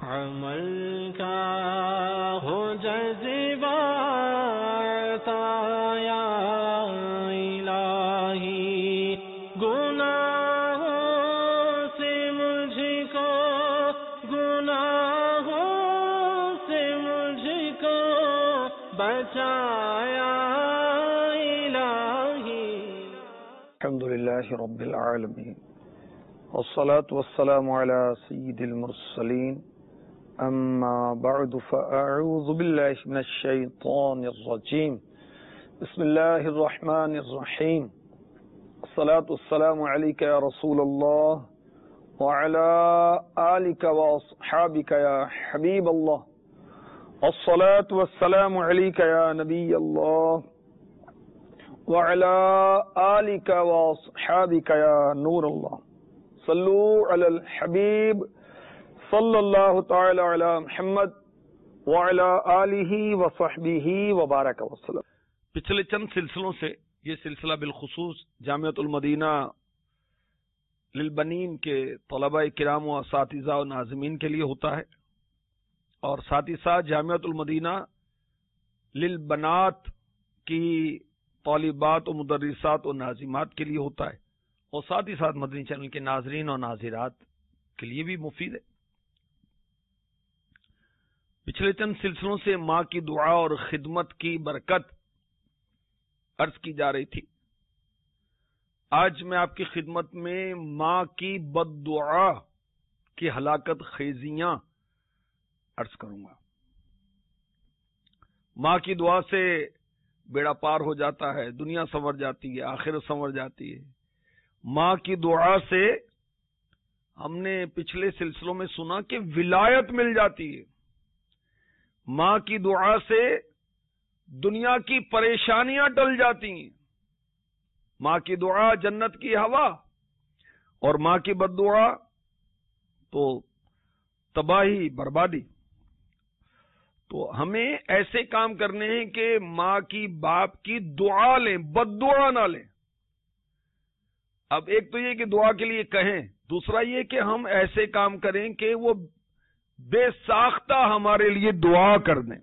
عمل کا ہو جذبہ یا الہی، گناہوں سے مجھ کو، گناہوں سے مجھ کو بچایا الہی۔ الحمد للہ رب العالمین، والصلاة والسلام على سید المرسلین، اما بعد فاعوذ باللہ من الشیطان الرجیم، بسم اللہ الرحمن الرحیم، الصلاة والسلام علیک یا رسول اللہ وعلى آلک واصحابک یا حبیب اللہ، الصلاة والسلام علیک یا نبی اللہ وعلى آلک واصحابک یا نور اللہ، صلو علی الحبیب صلی اللہ تعالی علی محمد وعلی آلہ وصحبہ وبارک وسلم۔ پچھلے چند سلسلوں سے یہ سلسلہ بالخصوص جامعۃ المدینہ للبنین کے طلباء کرام و اساتذہ و ناظمین کے لیے ہوتا ہے، اور ساتھ ہی ساتھ جامعۃ المدینہ للبنات کی طالبات و مدرسات و ناظمات کے لیے ہوتا ہے، اور ساتھ ہی ساتھ مدنی چینل کے ناظرین اور ناظرات کے لیے بھی مفید ہے۔ پچھلے چند سلسلوں سے ماں کی دعا اور خدمت کی برکت عرض کی جا رہی تھی۔ آج میں آپ کی خدمت میں ماں کی بد دعا کی ہلاکت خیزیاں عرض کروں گا۔ ماں کی دعا سے بیڑا پار ہو جاتا ہے، دنیا سنور جاتی ہے، آخرت سنور جاتی ہے۔ ماں کی دعا سے ہم نے پچھلے سلسلوں میں سنا کہ ولایت مل جاتی ہے۔ ماں کی دعا سے دنیا کی پریشانیاں ٹل جاتی ہیں۔ ماں کی دعا جنت کی ہوا، اور ماں کی بد دعا تو تباہی بربادی۔ تو ہمیں ایسے کام کرنے ہیں کہ ماں کی باپ کی دعا لیں، بد دعا نہ لیں۔ اب ایک تو یہ کہ دعا کے لیے کہیں، دوسرا یہ کہ ہم ایسے کام کریں کہ وہ بے ساختہ ہمارے لیے دعا کر دیں۔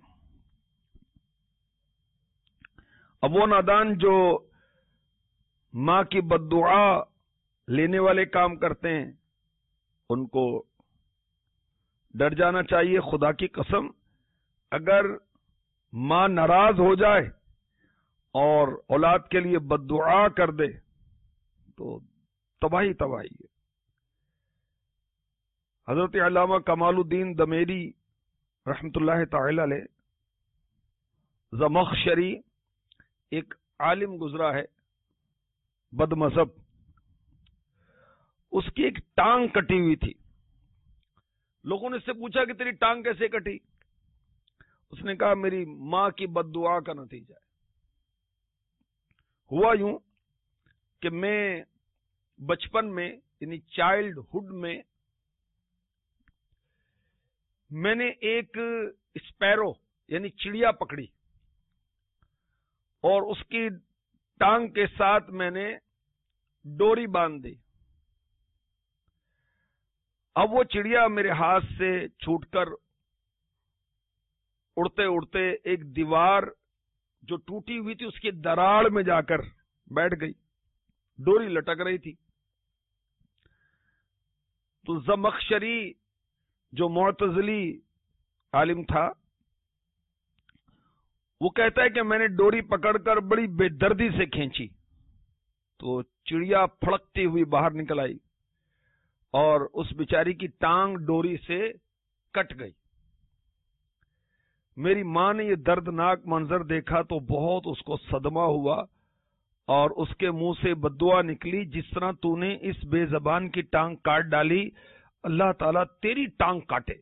اب وہ نادان جو ماں کی بد دعا لینے والے کام کرتے ہیں، ان کو ڈر جانا چاہیے۔ خدا کی قسم، اگر ماں ناراض ہو جائے اور اولاد کے لیے بد دعا کر دے تو تباہی تباہی ہے۔ حضرت علامہ کمال الدین دمیری رحمت اللہ تعالی علیہ زمخشری ایک عالم گزرا ہے، بد مذہب۔ اس کی ایک ٹانگ کٹی ہوئی تھی۔ لوگوں نے اس سے پوچھا کہ تیری ٹانگ کیسے کٹی؟ اس نے کہا میری ماں کی بد دعا کا نتیجہ ہے۔ ہوا یوں کہ میں بچپن میں یعنی چائلڈ ہوڈ میں نے ایک اسپیرو یعنی چڑیا پکڑی، اور اس کی ٹانگ کے ساتھ میں نے ڈوری باندھ دی۔ اب وہ چڑیا میرے ہاتھ سے چھوٹ کر اڑتے اڑتے ایک دیوار جو ٹوٹی ہوئی تھی اس کی دراڑ میں جا کر بیٹھ گئی، ڈوری لٹک رہی تھی۔ تو زمخشری جو معتزلی عالم تھا، وہ کہتا ہے کہ میں نے ڈوری پکڑ کر بڑی بے دردی سے کھینچی تو چڑیا پھڑکتی ہوئی باہر نکل آئی، اور اس بیچاری کی ٹانگ ڈوری سے کٹ گئی۔ میری ماں نے یہ دردناک منظر دیکھا تو بہت اس کو صدمہ ہوا، اور اس کے منہ سے بددعا نکلی، جس طرح تو نے اس بے زبان کی ٹانگ کاٹ ڈالی، اللہ تعالیٰ تیری ٹانگ کاٹے۔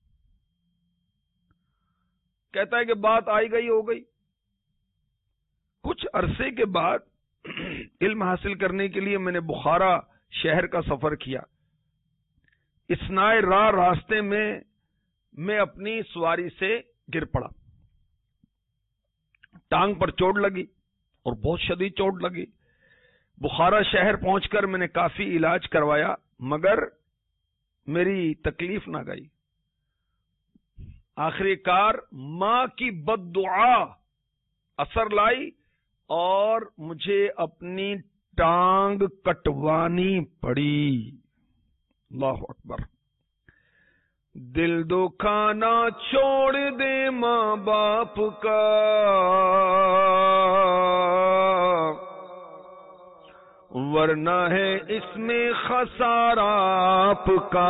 کہتا ہے کہ بات آئی گئی ہو گئی۔ کچھ عرصے کے بعد علم حاصل کرنے کے لیے میں نے بخارا شہر کا سفر کیا۔ اثناء راہ راستے میں اپنی سواری سے گر پڑا، ٹانگ پر چوٹ لگی اور بہت شدید چوٹ لگی۔ بخارا شہر پہنچ کر میں نے کافی علاج کروایا، مگر میری تکلیف نہ گئی۔ آخر کار ماں کی بد دعا اثر لائی اور مجھے اپنی ٹانگ کٹوانی پڑی. اللہ اکبر. دل دکھانا چھوڑ دے ماں باپ کا، ورنہ ہے اس میں خسارہ آپ کا.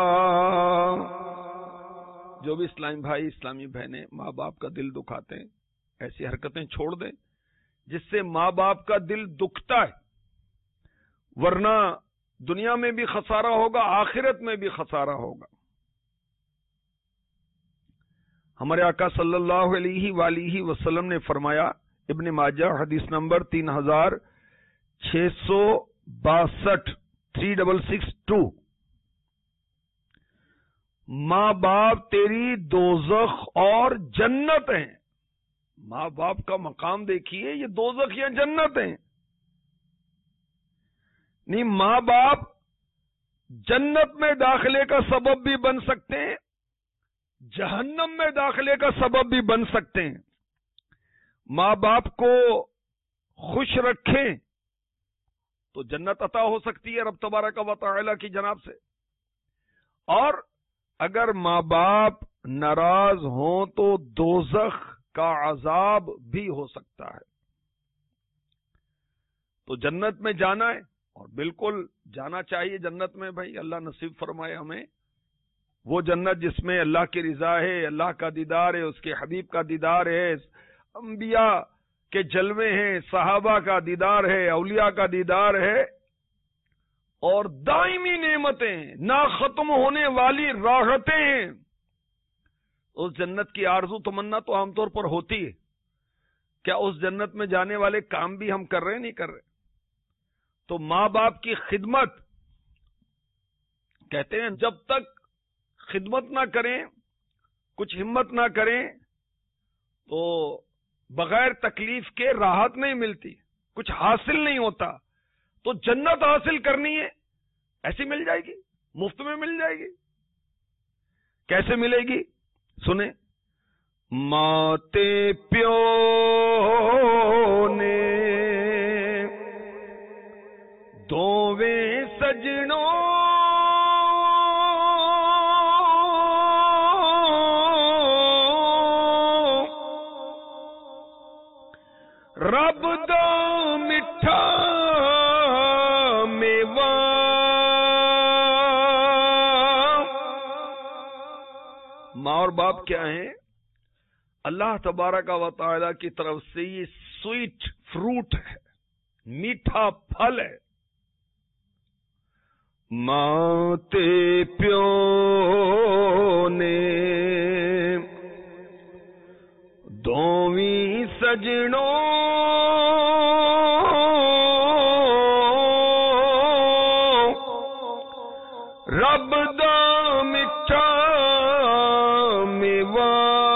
جو بھی اسلامی بھائی اسلامی بہنیں ماں باپ کا دل دکھاتے ہیں، ایسی حرکتیں چھوڑ دیں جس سے ماں باپ کا دل دکھتا ہے، ورنہ دنیا میں بھی خسارہ ہوگا، آخرت میں بھی خسارہ ہوگا. ہمارے آقا صلی اللہ علیہ وآلہ وسلم نے فرمایا، ابن ماجہ حدیث نمبر 3662 3662، ماں باپ تیری دوزخ اور جنت ہیں. ماں باپ کا مقام دیکھیے، یہ دوزخ یا جنت ہیں. نہیں، ماں باپ جنت میں داخلے کا سبب بھی بن سکتے ہیں، جہنم میں داخلے کا سبب بھی بن سکتے ہیں. ماں باپ کو خوش رکھیں تو جنت عطا ہو سکتی ہے رب تبارک و تعالی کی جناب سے، اور اگر ماں باپ ناراض ہوں تو دوزخ کا عذاب بھی ہو سکتا ہے. تو جنت میں جانا ہے، اور بالکل جانا چاہیے جنت میں. بھائی اللہ نصیب فرمائے ہمیں وہ جنت جس میں اللہ کی رضا ہے، اللہ کا دیدار ہے، اس کے حبیب کا دیدار ہے، انبیاء کے جلوے ہیں، صحابہ کا دیدار ہے، اولیاء کا دیدار ہے، اور دائمی نعمتیں، نہ ختم ہونے والی راحتیں ہیں. اس جنت کی آرزو تمنا تو عام طور پر ہوتی ہے. کیا اس جنت میں جانے والے کام بھی ہم کر رہے نہیں کر رہے؟ تو ماں باپ کی خدمت، کہتے ہیں جب تک خدمت نہ کریں، کچھ ہمت نہ کریں، تو بغیر تکلیف کے راحت نہیں ملتی، کچھ حاصل نہیں ہوتا. تو جنت حاصل کرنی ہے، ایسی مل جائے گی، مفت میں مل جائے گی. کیسے ملے گی؟ سنیں. ماتے پیو نے دوویں سجنوں رب دا مٹھا میوہ، ماں اور باپ کیا ہیں؟ اللہ تبارک و تعالی کی طرف سے یہ سویٹ فروٹ ہے، میٹھا پھل ہے. ماں تے پیو نے دوویں سجنوں رب دا مٹھا میوہ،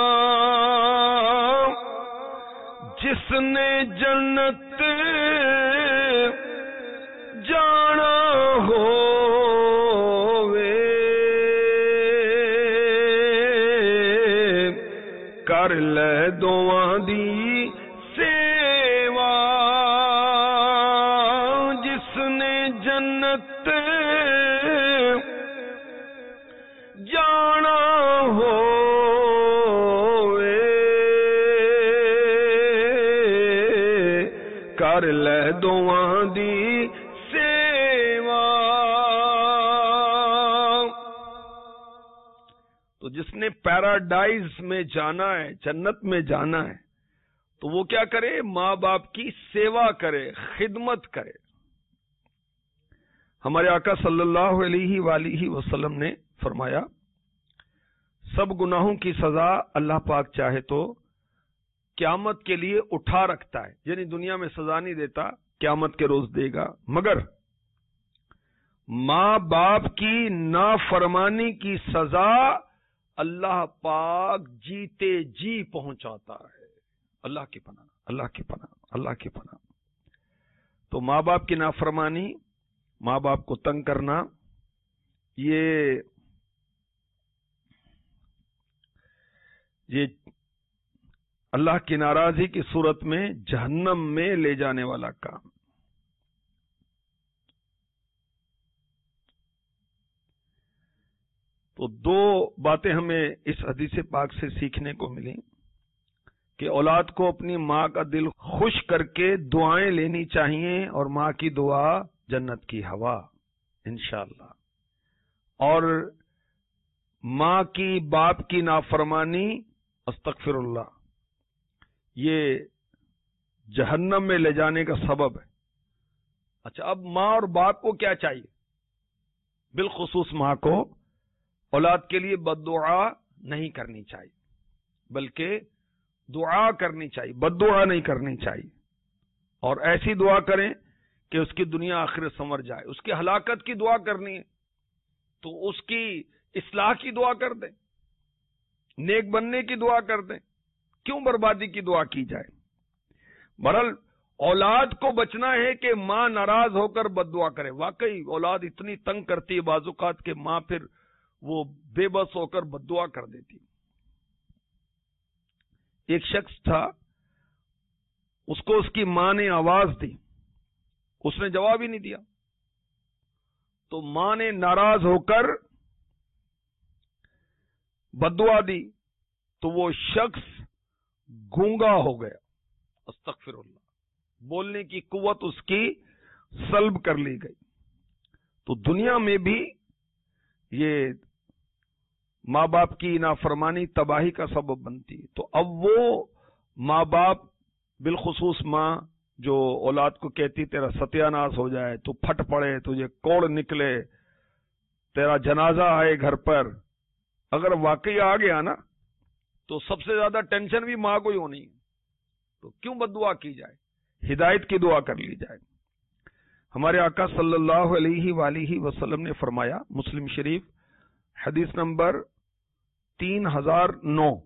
جس نے جنت جانا ہووے، کر لے دعا دی سیوا، جس نے جنت جانا ہووے، کر لے دعا دی سیوا. تو جس نے پیراڈائز میں جانا ہے، جنت میں جانا ہے، تو وہ کیا کرے؟ ماں باپ کی سیوا کرے، خدمت کرے. ہمارے آقا صلی اللہ علیہ وآلہ وسلم نے فرمایا، سب گناہوں کی سزا اللہ پاک چاہے تو قیامت کے لیے اٹھا رکھتا ہے، یعنی دنیا میں سزا نہیں دیتا، قیامت کے روز دے گا. مگر ماں باپ کی نافرمانی کی سزا اللہ پاک جیتے جی پہنچاتا ہے. اللہ کی پناہ، اللہ کی پناہ، اللہ کی پناہ. تو ماں باپ کی نافرمانی، ماں باپ کو تنگ کرنا، یہ یہ اللہ کی ناراضی کی صورت میں جہنم میں لے جانے والا کام. تو دو باتیں ہمیں اس حدیث پاک سے سیکھنے کو ملیں کہ اولاد کو اپنی ماں کا دل خوش کر کے دعائیں لینی چاہیے، اور ماں کی دعا جنت کی ہوا انشاءاللہ. اور ماں کی باپ کی نافرمانی استغفر اللہ یہ جہنم میں لے جانے کا سبب ہے. اچھا، اب ماں اور باپ کو کیا چاہیے؟ بالخصوص ماں کو اولاد کے لیے بد دعا نہیں کرنی چاہیے، بلکہ دعا کرنی چاہیے، بد دعا نہیں کرنی چاہیے. اور ایسی دعا کریں کہ اس کی دنیا آخرت سنور جائے. اس کی ہلاکت کی دعا کرنی ہے تو اس کی اصلاح کی دعا کر دیں، نیک بننے کی دعا کر دیں. کیوں بربادی کی دعا کی جائے؟ بہرحال اولاد کو بچنا ہے کہ ماں ناراض ہو کر بد دعا کرے. واقعی اولاد اتنی تنگ کرتی ہے بعض اوقات کہ ماں پھر وہ بے بس ہو کر بد دعا کر دیتی. ایک شخص تھا، اس کو اس کی ماں نے آواز دی، اس نے جواب ہی نہیں دیا، تو ماں نے ناراض ہو کر بد دعا دی تو وہ شخص گونگا ہو گیا. استغفر اللہ، بولنے کی قوت اس کی سلب کر لی گئی. تو دنیا میں بھی یہ ماں باپ کی نافرمانی تباہی کا سبب بنتی ہے. تو اب وہ ماں باپ، بالخصوص ماں جو اولاد کو کہتی تیرا ستیہ ناش ہو جائے، تو پھٹ پڑے، تجھے کوڑ نکلے، تیرا جنازہ آئے گھر پر، اگر واقعی آ گیا نا تو سب سے زیادہ ٹینشن بھی ماں کو ہی ہونی ہے. تو کیوں بد دعا کی جائے؟ ہدایت کی دعا کر لی جائے. ہمارے آقا صلی اللہ علیہ وآلہ وسلم نے فرمایا، مسلم شریف حدیث نمبر 3009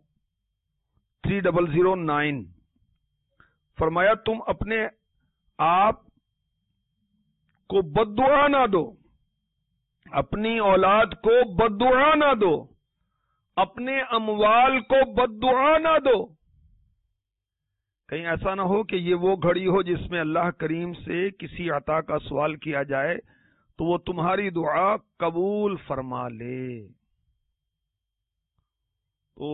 3009، فرمایا تم اپنے آپ کو بد دعا نہ دو، اپنی اولاد کو بد دعا نہ دو، اپنے اموال کو بد دعا نہ دو. کہیں ایسا نہ ہو کہ یہ وہ گھڑی ہو جس میں اللہ کریم سے کسی عطا کا سوال کیا جائے تو وہ تمہاری دعا قبول فرما لے. تو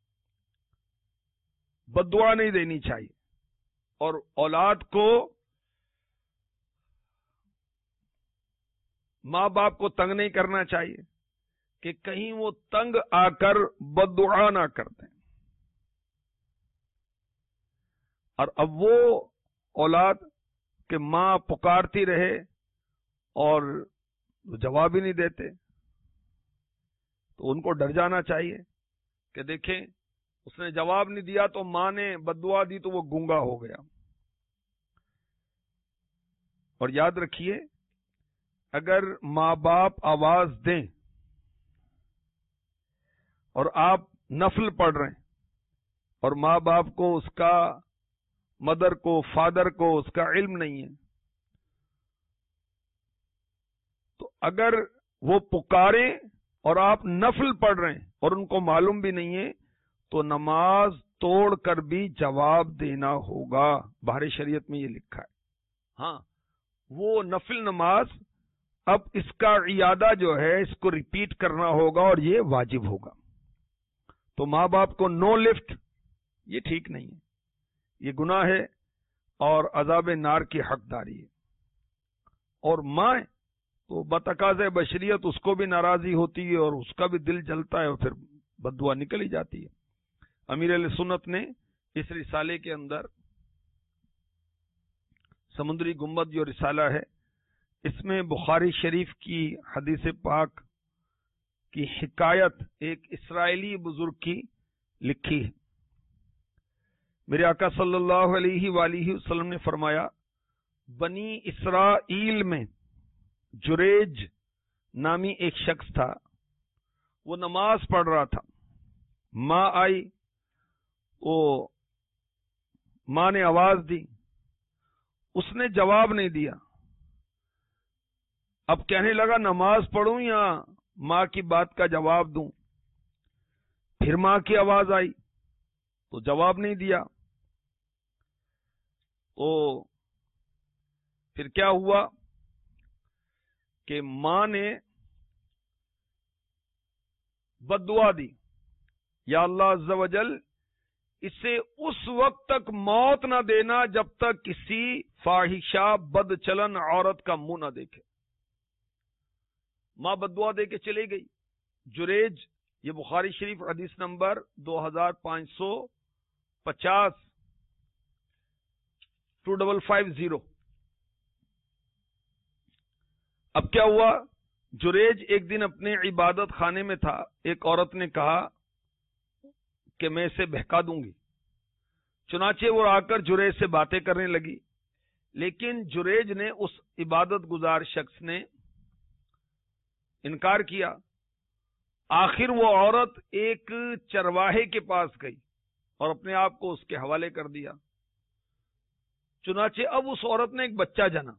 بد دعا نہیں دینی چاہیے، اور اولاد کو، ماں باپ کو تنگ نہیں کرنا چاہیے کہ کہیں وہ تنگ آ کر بد دعا نہ کر دیں. اور اب وہ اولاد کہ ماں پکارتی رہے اور جواب ہی نہیں دیتے، تو ان کو ڈر جانا چاہیے کہ دیکھیں اس نے جواب نہیں دیا تو ماں نے بد دعا دی تو وہ گونگا ہو گیا. اور یاد رکھیے، اگر ماں باپ آواز دیں اور آپ نفل پڑھ رہے ہیں اور ماں باپ کو، اس کا مدر کو، فادر کو اس کا علم نہیں ہے، تو اگر وہ پکاریں اور آپ نفل پڑھ رہے ہیں اور ان کو معلوم بھی نہیں ہے تو نماز توڑ کر بھی جواب دینا ہوگا. بہر شریعت میں یہ لکھا ہے. ہاں، وہ نفل نماز اب اس کا اعادہ جو ہے اس کو ریپیٹ کرنا ہوگا اور یہ واجب ہوگا. تو ماں باپ کو نو لفٹ یہ ٹھیک نہیں ہے، یہ گناہ ہے اور عذاب نار کی حقداری ہے. اور ماں تو بتقاضۂ بشریت اس کو بھی ناراضی ہوتی ہے اور اس کا بھی دل جلتا ہے اور پھر بد دعا نکل ہی جاتی ہے. امیر اہل سنت نے اس رسالے کے اندر، سمندری گنبد جو رسالہ ہے، اس میں بخاری شریف کی حدیث پاک کی حکایت ایک اسرائیلی بزرگ کی لکھی ہے. میرے آقا صلی اللہ علیہ وآلہ وسلم نے فرمایا، بنی اسرائیل میں جریج نامی ایک شخص تھا، وہ نماز پڑھ رہا تھا. ماں آئی، ماں نے آواز دی، اس نے جواب نہیں دیا. اب کہنے لگا نماز پڑھوں یا ماں کی بات کا جواب دوں؟ پھر ماں کی آواز آئی، تو جواب نہیں دیا. تو پھر کیا ہوا کہ ماں نے بد دعا دی، یا اللہ عز و جل اسے اس وقت تک موت نہ دینا جب تک کسی فاحشہ بد چلن عورت کا منہ نہ دیکھے. ماں بد دعا دے کے چلی گئی. جریج، یہ بخاری شریف حدیث نمبر 2550 2550. اب کیا ہوا؟ جریج ایک دن اپنے عبادت خانے میں تھا. ایک عورت نے کہا کہ میں اسے بہکا دوں گی. چنانچہ وہ آ کر جریج سے باتیں کرنے لگی، لیکن جریج نے، اس عبادت گزار شخص نے انکار کیا. آخر وہ عورت ایک چرواہے کے پاس گئی اور اپنے آپ کو اس کے حوالے کر دیا. چنانچہ اب اس عورت نے ایک بچہ جنا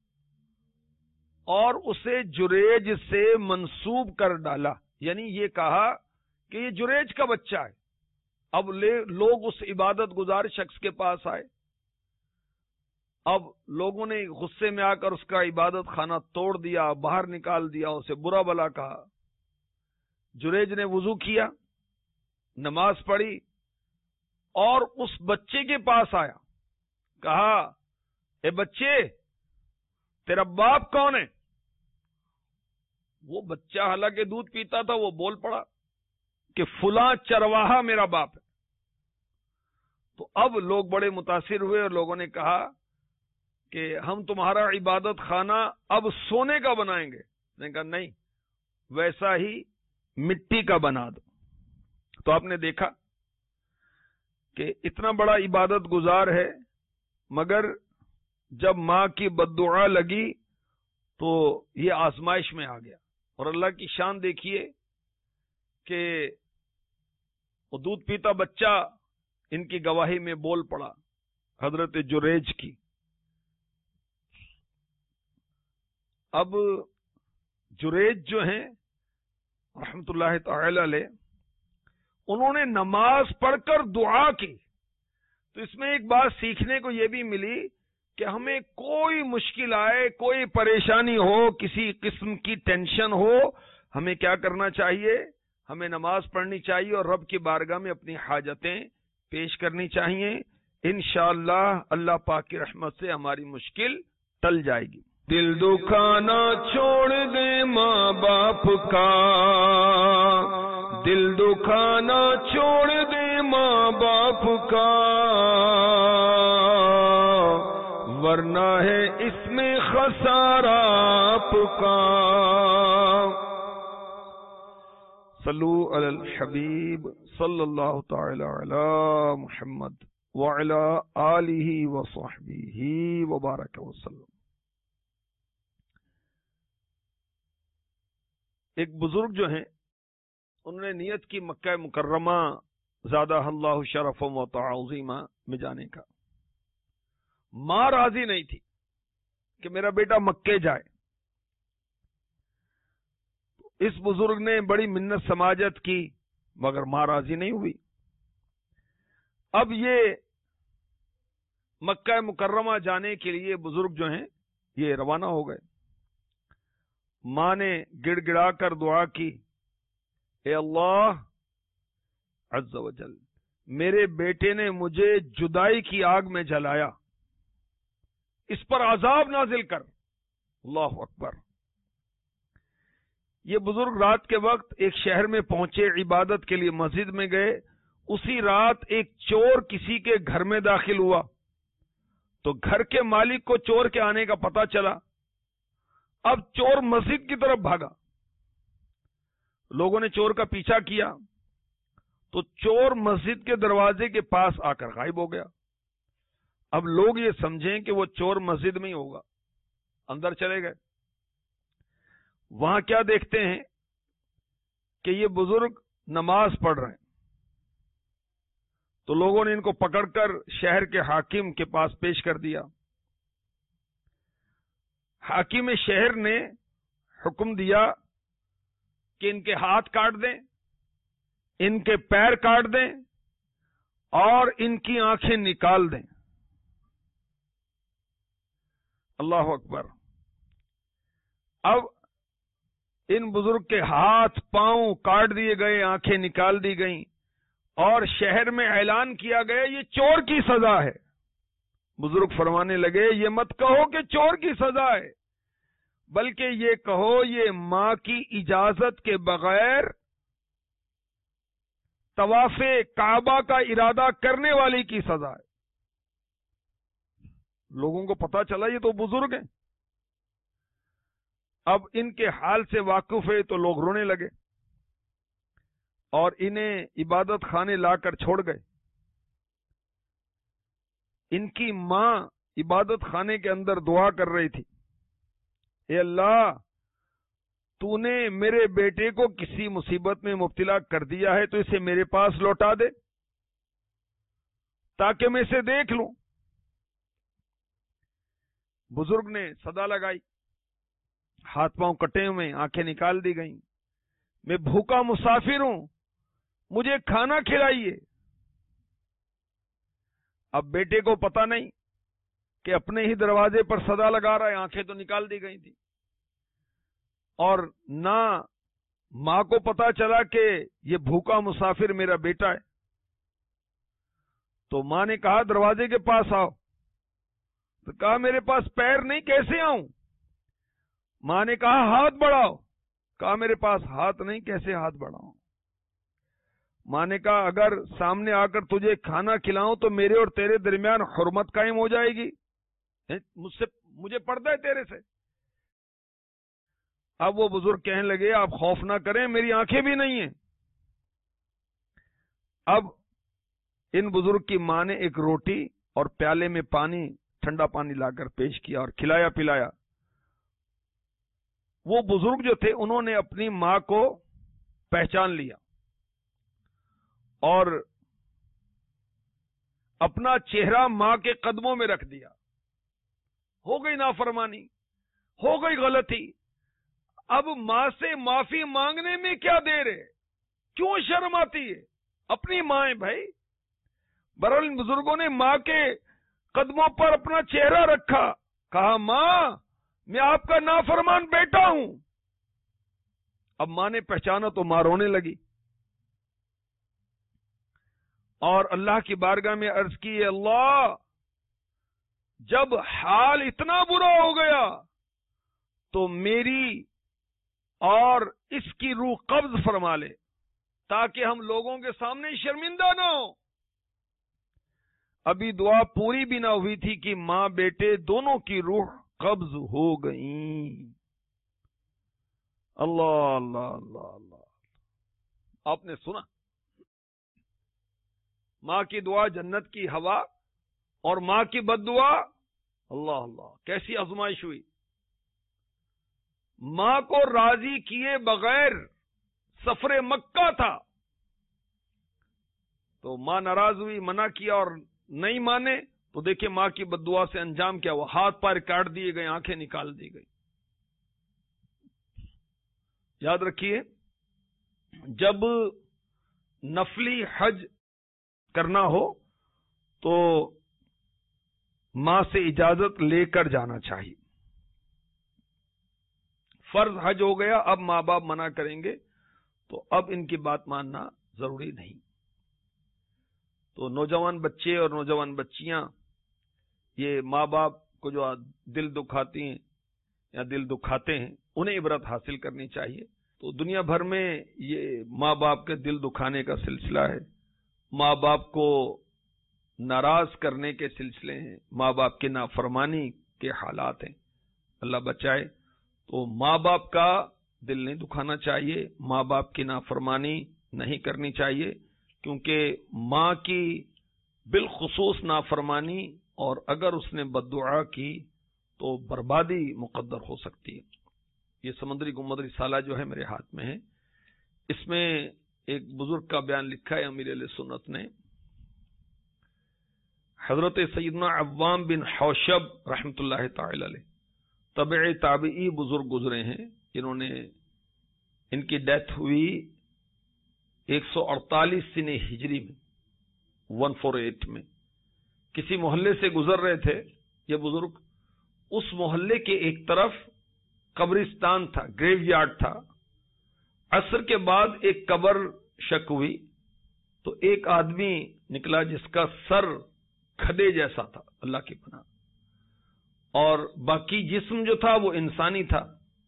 اور اسے جریج سے منسوب کر ڈالا، یعنی یہ کہا کہ یہ جریج کا بچہ ہے. اب لوگ اس عبادت گزار شخص کے پاس آئے. اب لوگوں نے غصے میں آ کر اس کا عبادت خانہ توڑ دیا، باہر نکال دیا، اسے برا بلا کہا. جریج نے وضو کیا، نماز پڑھی اور اس بچے کے پاس آیا. کہا، اے بچے، تیرا باپ کون ہے؟ وہ بچہ حالانکہ دودھ پیتا تھا، وہ بول پڑا کہ فلاں چرواہا میرا باپ ہے. تو اب لوگ بڑے متاثر ہوئے اور لوگوں نے کہا کہ ہم تمہارا عبادت خانہ اب سونے کا بنائیں گے. نے کہا نہیں، ویسا ہی مٹی کا بنا دو. تو آپ نے دیکھا کہ اتنا بڑا عبادت گزار ہے، مگر جب ماں کی بد دعا لگی تو یہ آزمائش میں آ گیا. اور اللہ کی شان دیکھیے کہ وہ دودھ پیتا بچہ ان کی گواہی میں بول پڑا، حضرت جریج کی. اب جریج جو ہیں رحمت اللہ تعالی علیہ، انہوں نے نماز پڑھ کر دعا کی. تو اس میں ایک بات سیکھنے کو یہ بھی ملی کہ ہمیں کوئی مشکل آئے، کوئی پریشانی ہو، کسی قسم کی ٹینشن ہو، ہمیں کیا کرنا چاہیے؟ ہمیں نماز پڑھنی چاہیے اور رب کی بارگاہ میں اپنی حاجتیں پیش کرنی چاہیے. انشاءاللہ اللہ پاک کی رحمت سے ہماری مشکل ٹل جائے گی. دل دکھانا چھوڑ دے ماں باپ کا، دل دکھانا چھوڑ دے ماں باپ کا، ورنہ ہے اس میں خسارہ آپ کا. صلو علی الحبیب صلی اللہ تعالی علی محمد وعلی آلہ وصحبہ وبارک وسلم. ایک بزرگ جو ہیں، انہوں نے نیت کی مکہ مکرمہ زادہ اللہ شرفا و تعظیما میں جانے کا. ماں راضی نہیں تھی کہ میرا بیٹا مکے جائے. اس بزرگ نے بڑی منت سماجت کی مگر ماں راضی نہیں ہوئی. اب یہ مکہ مکرمہ جانے کے لیے بزرگ جو ہیں یہ روانہ ہو گئے. ماں نے گڑ گڑا کر دعا کی، اے اللہ عز و جل، میرے بیٹے نے مجھے جدائی کی آگ میں جلایا، اس پر عذاب نازل کر. اللہ اکبر. یہ بزرگ رات کے وقت ایک شہر میں پہنچے، عبادت کے لیے مسجد میں گئے. اسی رات ایک چور کسی کے گھر میں داخل ہوا تو گھر کے مالک کو چور کے آنے کا پتہ چلا. اب چور مسجد کی طرف بھاگا. لوگوں نے چور کا پیچھا کیا تو چور مسجد کے دروازے کے پاس آ کر غائب ہو گیا. اب لوگ یہ سمجھیں کہ وہ چور مسجد میں ہی ہوگا، اندر چلے گئے. وہاں کیا دیکھتے ہیں کہ یہ بزرگ نماز پڑھ رہے ہیں. تو لوگوں نے ان کو پکڑ کر شہر کے حاکم کے پاس پیش کر دیا. حاکم شہر نے حکم دیا کہ ان کے ہاتھ کاٹ دیں، ان کے پیر کاٹ دیں اور ان کی آنکھیں نکال دیں. اللہ اکبر. اب ان بزرگ کے ہاتھ پاؤں کاٹ دیے گئے، آنکھیں نکال دی گئیں، اور شہر میں اعلان کیا گیا یہ چور کی سزا ہے. بزرگ فرمانے لگے یہ مت کہو کہ چور کی سزا ہے، بلکہ یہ کہو یہ ماں کی اجازت کے بغیر طواف کعبہ کا ارادہ کرنے والی کی سزا ہے. لوگوں کو پتا چلا یہ تو بزرگ ہیں. اب ان کے حال سے واقف ہے تو لوگ رونے لگے اور انہیں عبادت خانے لا کر چھوڑ گئے. ان کی ماں عبادت خانے کے اندر دعا کر رہی تھی، اے اللہ تو نے میرے بیٹے کو کسی مصیبت میں مبتلا کر دیا ہے تو اسے میرے پاس لوٹا دے تاکہ میں اسے دیکھ لوں. بزرگ نے صدا لگائی، ہاتھ پاؤں کٹے ہوئے، آنکھیں نکال دی گئیں. میں بھوکا مسافر ہوں، مجھے کھانا کھلائیے. اب بیٹے کو پتا نہیں کہ اپنے ہی دروازے پر صدا لگا رہا ہے، آنکھیں تو نکال دی گئی تھی، اور نہ ماں کو پتا چلا کہ یہ بھوکا مسافر میرا بیٹا ہے. تو ماں نے کہا دروازے کے پاس آؤ. تو کہا میرے پاس پیر نہیں، کیسے آؤں؟ ماں نے کہا ہاتھ بڑھاؤ. کہا میرے پاس ہاتھ نہیں، کیسے ہاتھ بڑھاؤں؟ ماں نے کہا اگر سامنے آ کر تجھے کھانا کھلاؤں تو میرے اور تیرے درمیان حرمت قائم ہو جائے گی، مجھے پردہ ہے تیرے سے. اب وہ بزرگ کہنے لگے آپ خوف نہ کریں، میری آنکھیں بھی نہیں ہیں. اب ان بزرگ کی ماں نے ایک روٹی اور پیالے میں پانی، ٹھنڈا پانی لا کر پیش کیا اور کھلایا پلایا. وہ بزرگ جو تھے انہوں نے اپنی ماں کو پہچان لیا اور اپنا چہرہ ماں کے قدموں میں رکھ دیا. ہو گئی نافرمانی، ہو گئی غلطی، اب ماں سے معافی مانگنے میں کیا دیر ہے؟ کیوں شرم آتی ہے؟ اپنی ماں ہے بھائی. برحال ان بزرگوں نے ماں کے قدموں پر اپنا چہرہ رکھا، کہا ماں میں آپ کا نافرمان بیٹا ہوں. اب ماں نے پہچانا تو ماں رونے لگی اور اللہ کی بارگاہ میں عرض کی، اللہ جب حال اتنا برا ہو گیا تو میری اور اس کی روح قبض فرما لے تاکہ ہم لوگوں کے سامنے شرمندہ نہ ہو. ابھی دعا پوری بھی نہ ہوئی تھی کہ ماں بیٹے دونوں کی روح قبض ہو گئیں. اللہ اللہ اللہ اللہ. آپ نے سنا ماں کی دعا جنت کی ہوا اور ماں کی بد دعا اللہ اللہ. کیسی آزمائش ہوئی. ماں کو راضی کیے بغیر سفر مکہ تھا تو ماں ناراض ہوئی، منع کیا اور نہیں مانے تو دیکھیں ماں کی بد دعا سے انجام کیا ہوا. ہاتھ پیر کاٹ دیے گئے، آنکھیں نکال دی گئی. یاد رکھیے جب نفلی حج کرنا ہو تو ماں سے اجازت لے کر جانا چاہیے. فرض حج ہو گیا، اب ماں باپ منع کریں گے تو اب ان کی بات ماننا ضروری نہیں. تو نوجوان بچے اور نوجوان بچیاں یہ ماں باپ کو جو دل دکھاتی ہیں یا دل دکھاتے ہیں انہیں عبرت حاصل کرنی چاہیے. تو دنیا بھر میں یہ ماں باپ کے دل دکھانے کا سلسلہ ہے، ماں باپ کو ناراض کرنے کے سلسلے ہیں، ماں باپ کی نافرمانی کے حالات ہیں. اللہ بچائے. تو ماں باپ کا دل نہیں دکھانا چاہیے، ماں باپ کی نافرمانی نہیں کرنی چاہیے، کیونکہ ماں کی بالخصوص نافرمانی اور اگر اس نے بد دعا کی تو بربادی مقدر ہو سکتی ہے. یہ سمندری گنبد رسالہ جو ہے میرے ہاتھ میں ہے، اس میں ایک بزرگ کا بیان لکھا ہے امیر اہل سنت نے. حضرت سیدنا عوام بن حوشب رحمت اللہ تعالی علیہ تابعی بزرگ گزرے ہیں جنہوں نے، ان کی ڈیتھ ہوئی 148 سنہ ہجری میں. 148 میں کسی محلے سے گزر رہے تھے یہ بزرگ. اس محلے کے ایک طرف قبرستان تھا، گریو یارڈ تھا. عصر کے بعد ایک قبر شک ہوئی تو ایک آدمی نکلا جس کا سر کھڈے جیسا تھا، اللہ کی پناہ، اور باقی جسم جو تھا وہ انسانی تھا.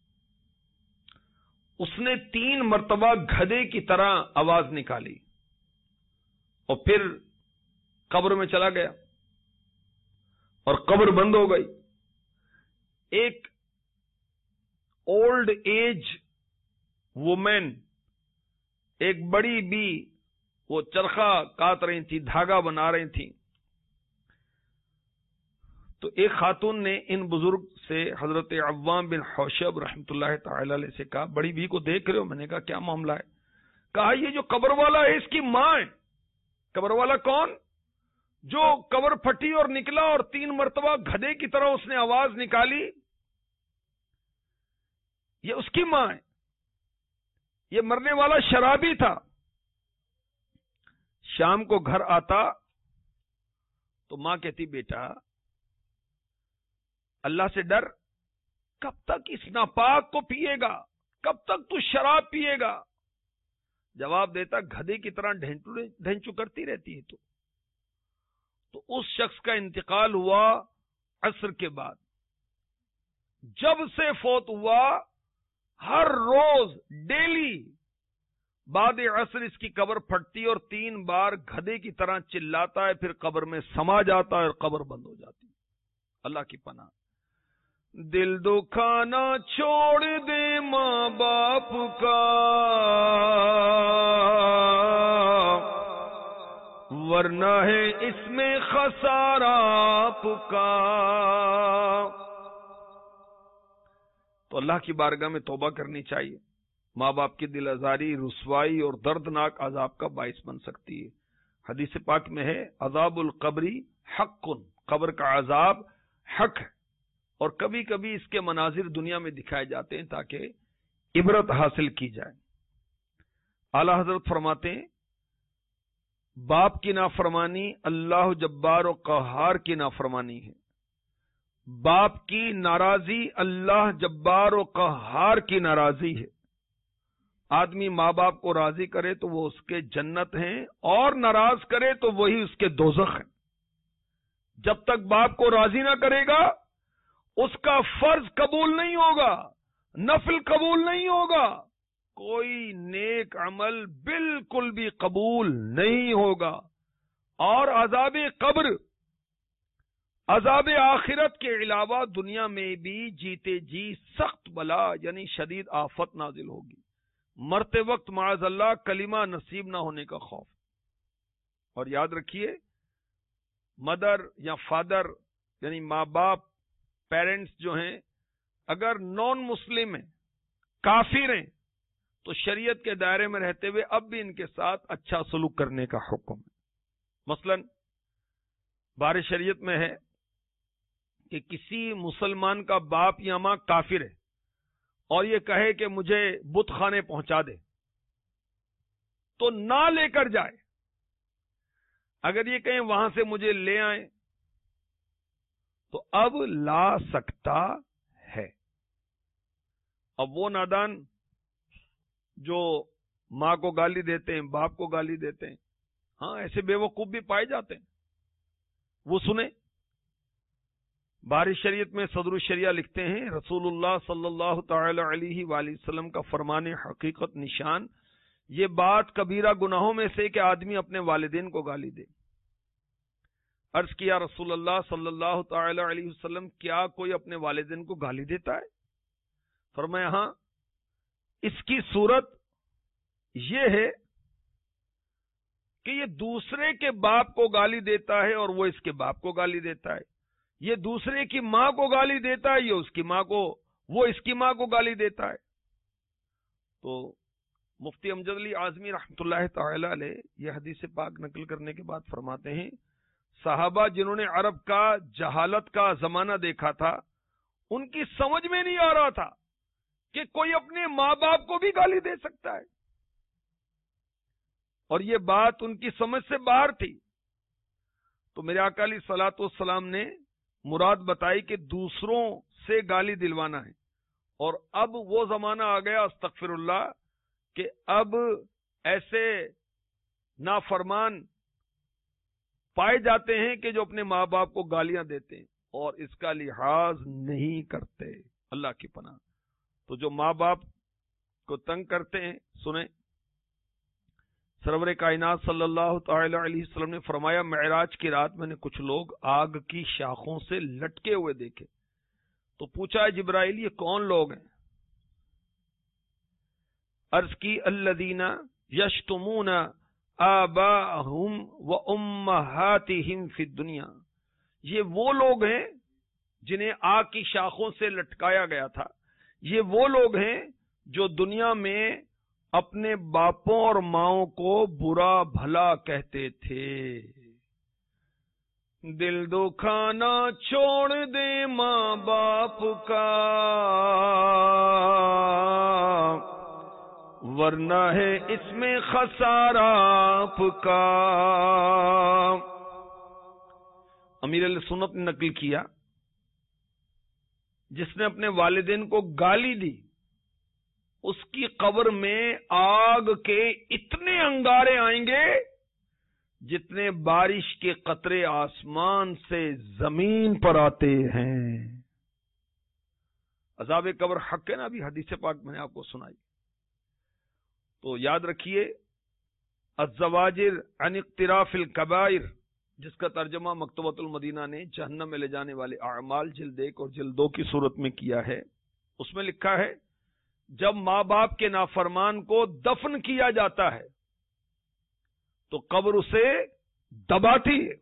اس نے 3 مرتبہ گدھے کی طرح آواز نکالی اور پھر قبر میں چلا گیا اور قبر بند ہو گئی. ایک اولڈ ایج وومین، ایک بڑی بھی، وہ چرخہ کاٹ رہی تھی، دھاگا بنا رہی تھی. تو ایک خاتون نے ان بزرگ سے، حضرت عوام بن حوشب رحمۃ اللہ تعالی علیہ سے کہا، بڑی بھی کو دیکھ رہے ہو؟ میں نے کہا کیا معاملہ ہے؟ کہا یہ جو قبر والا ہے اس کی ماں ہے. قبر والا کون؟ جو قبر پھٹی اور نکلا اور 3 مرتبہ گدھے کی طرح اس نے آواز نکالی، یہ اس کی ماں ہے. یہ مرنے والا شرابی تھا. شام کو گھر آتا تو ماں کہتی بیٹا اللہ سے ڈر، کب تک اس ناپاک کو پیے گا، کب تک تو شراب پیے گا؟ جواب دیتا گدھے کی طرح ڈھنچو کرتی رہتی ہے. تو اس شخص کا انتقال ہوا عصر کے بعد. جب سے فوت ہوا ہر روز ڈیلی بعد عصر اس کی قبر پھٹتی اور 3 بار گدھے کی طرح چلاتا ہے، پھر قبر میں سما جاتا ہے اور قبر بند ہو جاتی. اللہ کی پناہ. دل دکھانا چھوڑ دے ماں باپ کا، ورنہ ہے اس میں خسارہ آپ کا. تو اللہ کی بارگاہ میں توبہ کرنی چاہیے. ماں باپ کی دل آزاری، رسوائی اور دردناک عذاب کا باعث بن سکتی ہے. حدیث پاک میں ہے عذاب القبری حق، قبر کا عذاب حق ہے. اور کبھی کبھی اس کے مناظر دنیا میں دکھائے جاتے ہیں تاکہ عبرت حاصل کی جائے. اعلی حضرت فرماتے ہیں باپ کی نافرمانی اللہ جبار و قہار کی نافرمانی ہے. باپ کی ناراضی اللہ جبار و قہار کی ناراضی ہے. آدمی ماں باپ کو راضی کرے تو وہ اس کے جنت ہیں، اور ناراض کرے تو وہی اس کے دوزخ ہیں. جب تک باپ کو راضی نہ کرے گا اس کا فرض قبول نہیں ہوگا، نفل قبول نہیں ہوگا، کوئی نیک عمل بالکل بھی قبول نہیں ہوگا. اور عذاب قبر، عذاب آخرت کے علاوہ دنیا میں بھی جیتے جی سخت بلا یعنی شدید آفت نازل ہوگی. مرتے وقت معاذ اللہ کلمہ نصیب نہ ہونے کا خوف. اور یاد رکھیے مدر یا فادر یعنی ماں باپ، پیرنٹس جو ہیں، اگر نان مسلم ہیں، کافر ہیں، تو شریعت کے دائرے میں رہتے ہوئے اب بھی ان کے ساتھ اچھا سلوک کرنے کا حکم ہے. مثلا بار شریعت میں ہے کہ کسی مسلمان کا باپ یا ماں کافر ہے اور یہ کہے کہ مجھے بت خانے پہنچا دے تو نہ لے کر جائے. اگر یہ کہیں وہاں سے مجھے لے آئیں تو اب لا سکتا ہے. اب وہ نادان جو ماں کو گالی دیتے ہیں، باپ کو گالی دیتے ہیں، ہاں ایسے بے وقوف بھی پائے جاتے ہیں، وہ سنیں. بار شریعت میں صدر الشریعہ لکھتے ہیں رسول اللہ صلی اللہ تعالی علیہ وآلہ وسلم کا فرمان حقیقت نشان یہ بات کبیرہ گناہوں میں سے کہ آدمی اپنے والدین کو گالی دے. عرض کیا رسول اللہ صلی اللہ تعالی علیہ وسلم کیا کوئی اپنے والدین کو گالی دیتا ہے؟ فرمایا ہاں. اس کی صورت یہ ہے کہ یہ دوسرے کے باپ کو گالی دیتا ہے اور وہ اس کے باپ کو گالی دیتا ہے. یہ دوسرے کی ماں کو گالی دیتا ہے، یہ اس کی ماں کو، وہ اس کی ماں کو گالی دیتا ہے. تو مفتی امجد علی اعظمی رحمۃ اللہ تعالی علیہ یہ حدیث پاک نقل کرنے کے بعد فرماتے ہیں صحابہ جنہوں نے عرب کا جہالت کا زمانہ دیکھا تھا ان کی سمجھ میں نہیں آ رہا تھا کہ کوئی اپنے ماں باپ کو بھی گالی دے سکتا ہے، اور یہ بات ان کی سمجھ سے باہر تھی. تو میرے آقا علیہ الصلوۃ والسلام نے مراد بتائی کہ دوسروں سے گالی دلوانا ہے. اور اب وہ زمانہ آ گیا استغفر اللہ کہ اب ایسے نافرمان پائے جاتے ہیں کہ جو اپنے ماں باپ کو گالیاں دیتے ہیں اور اس کا لحاظ نہیں کرتے. اللہ کی پناہ. تو جو ماں باپ کو تنگ کرتے ہیں، سنیں سرور کائنات صلی اللہ تعالی علیہ وسلم نے فرمایا معراج کی رات میں نے کچھ لوگ آگ کی شاخوں سے لٹکے ہوئے دیکھے. تو پوچھا جبرائیل یہ کون لوگ ہیں؟ عرض کی الذین یشتمون آباءہم و امہاتہم فی الدنیا، یہ وہ لوگ ہیں جنہیں آگ کی شاخوں سے لٹکایا گیا تھا. یہ وہ لوگ ہیں جو دنیا میں اپنے باپوں اور ماؤں کو برا بھلا کہتے تھے. دل دکھانا چھوڑ دے ماں باپ کا، ورنہ ہے اس میں خسارہ آپ کا. امیر علیہ سنت نے نقل کیا جس نے اپنے والدین کو گالی دی اس کی قبر میں آگ کے اتنے انگارے آئیں گے جتنے بارش کے قطرے آسمان سے زمین پر آتے ہیں. عذاب قبر حق ہے نا، ابھی حدیث پاک میں نے آپ کو سنائی. تو یاد رکھیے الزواجر عن اقتراف الکبائر، جس کا ترجمہ مکتبۃ المدینہ نے جہنم میں لے جانے والے اعمال جلد 1 اور جلد 2 کی صورت میں کیا ہے. اس میں لکھا ہے جب ماں باپ کے نافرمان کو دفن کیا جاتا ہے تو قبر اسے دباتی ہے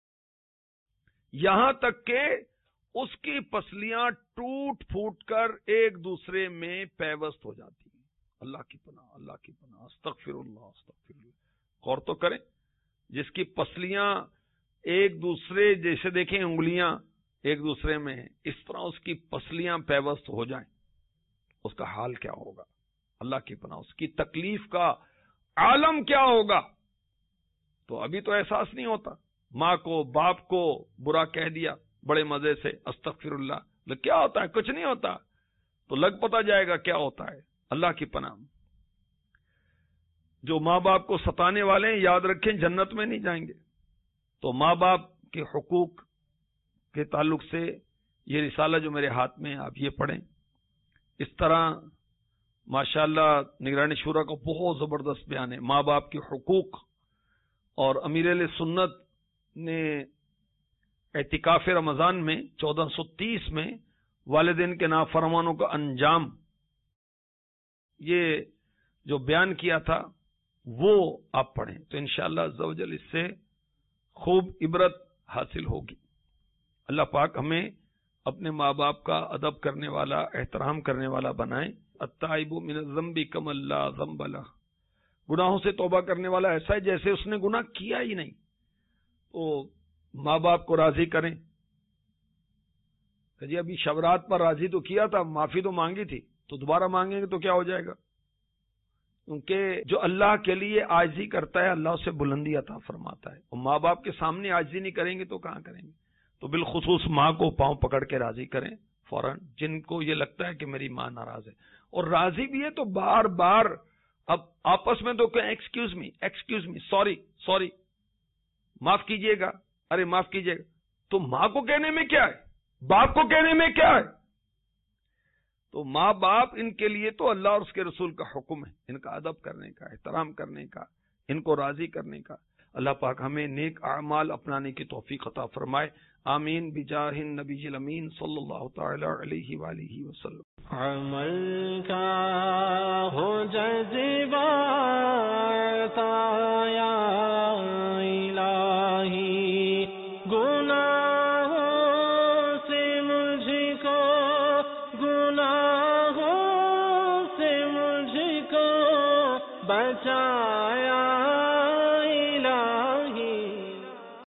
یہاں تک کہ اس کی پسلیاں ٹوٹ پھوٹ کر ایک دوسرے میں پیوست ہو جاتی ہیں. اللہ کی پناہ، اللہ کی پناہ، استغفر اللہ استغفر اللہ. غور تو کریں، جس کی پسلیاں ایک دوسرے جیسے دیکھیں انگلیاں ایک دوسرے میں ہیں، اس طرح اس کی پسلیاں پیوست ہو جائیں، اس کا حال کیا ہوگا؟ اللہ کی پناہ، اس کی تکلیف کا عالم کیا ہوگا؟ تو ابھی تو احساس نہیں ہوتا. ماں کو باپ کو برا کہہ دیا بڑے مزے سے، استغفر اللہ، کیا ہوتا ہے؟ کچھ نہیں ہوتا. تو لگ پتا جائے گا کیا ہوتا ہے. اللہ کی پناہ. جو ماں باپ کو ستانے والے ہیں یاد رکھیں جنت میں نہیں جائیں گے. تو ماں باپ کے حقوق کے تعلق سے یہ رسالہ جو میرے ہاتھ میں ہے آپ یہ پڑھیں. اس طرح ماشاءاللہ نگرانی شورا کا بہت زبردست بیان ہے ماں باپ کے حقوق. اور امیر علیہ سنت نے اعتکاف رمضان میں 1430 میں والدین کے نافرمانوں کا انجام یہ جو بیان کیا تھا وہ آپ پڑھیں تو انشاءاللہ عز و جل اس سے خوب عبرت حاصل ہوگی. اللہ پاک ہمیں اپنے ماں باپ کا ادب کرنے والا، احترام کرنے والا بنائیں. التائب من الذنب کمن لا ذنب لہ، گناہوں سے توبہ کرنے والا ایسا ہے جیسے اس نے گناہ کیا ہی نہیں. تو ماں باپ کو راضی کریں کہ جی ابھی شبرات پر راضی تو کیا تھا، معافی تو مانگی تھی، تو دوبارہ مانگیں گے تو کیا ہو جائے گا؟ کیونکہ جو اللہ کے لیے عاجزی کرتا ہے اللہ اسے بلندی عطا فرماتا ہے. اور ماں باپ کے سامنے عاجزی نہیں کریں گے تو کہاں کریں گے؟ تو بالخصوص ماں کو پاؤں پکڑ کے راضی کریں فوراً، جن کو یہ لگتا ہے کہ میری ماں ناراض ہے. اور راضی بھی ہے تو بار بار اب آپس میں تو کہیں ایکسکیوز می، سوری، معاف کیجئے گا، ارے معاف کیجئے گا. تو ماں کو کہنے میں کیا ہے؟ باپ کو کہنے میں کیا ہے؟ تو ماں باپ ان کے لیے تو اللہ اور اس کے رسول کا حکم ہے ان کا ادب کرنے کا، احترام کرنے کا، ان کو راضی کرنے کا. اللہ پاک ہمیں نیک اعمال اپنانے کی توفیق عطا فرمائے. آمین بجاہ النبی الامین صلی اللہ تعالی علیہ وآلہ وسلم. عمل کا ہو جذبہ یا الہی، گناہوں سے مجھ کو، گناہوں سے مجھ کو بچا